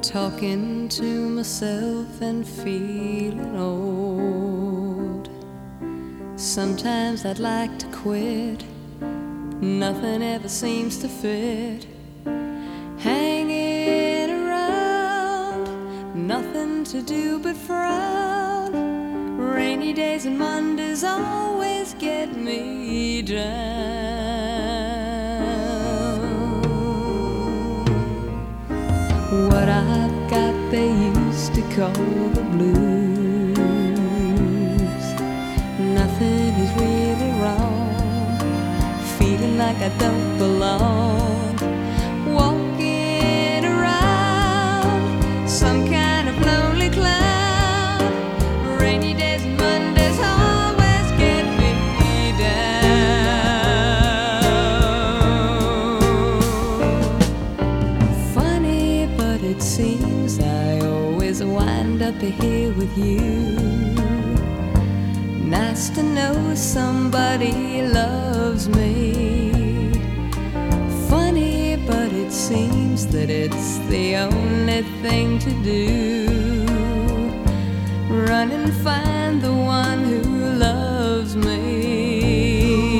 Talking to myself and feeling old. Sometimes I'd like to quit, nothing ever seems to fit. Hanging around, nothing to do but frown. Rainy days and Mondays always get me down. What I've got they used to call the blues. Nothing is really wrong, feeling like I don't belong. Walking around, some kind of lonely clown. Rainy days and Mondays always get me down. Funny, but it seems I always wind up here with you. Nice to know somebody loves me. Funny, but it seems that it's the only thing to do. Run and find the one who loves me.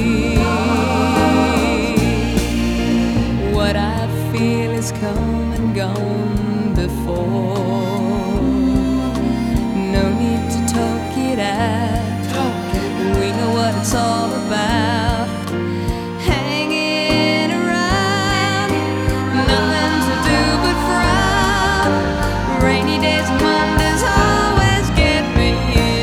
What I feel is come and gone before. No need to talk it out. We know what it's all about. Hanging around, nothing to do but frown. Rainy days and Mondays always get me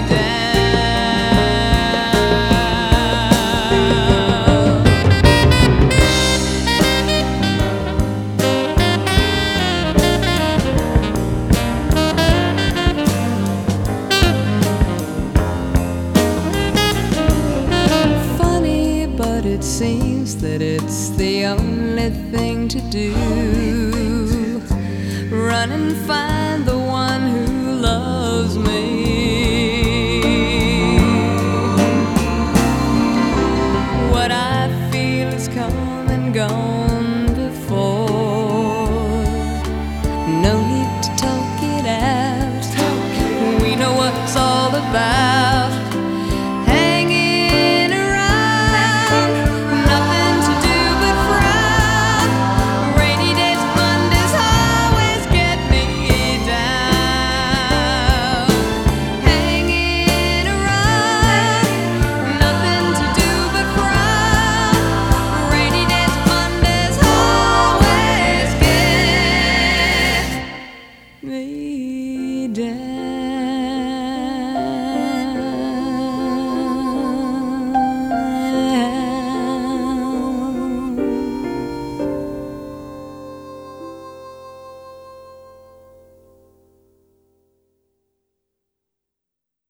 It seems that it's the only thing to do. Run and find the one who loves me. What I feel is come and gone before. No need to talk it out. We know what it's all about. Me down.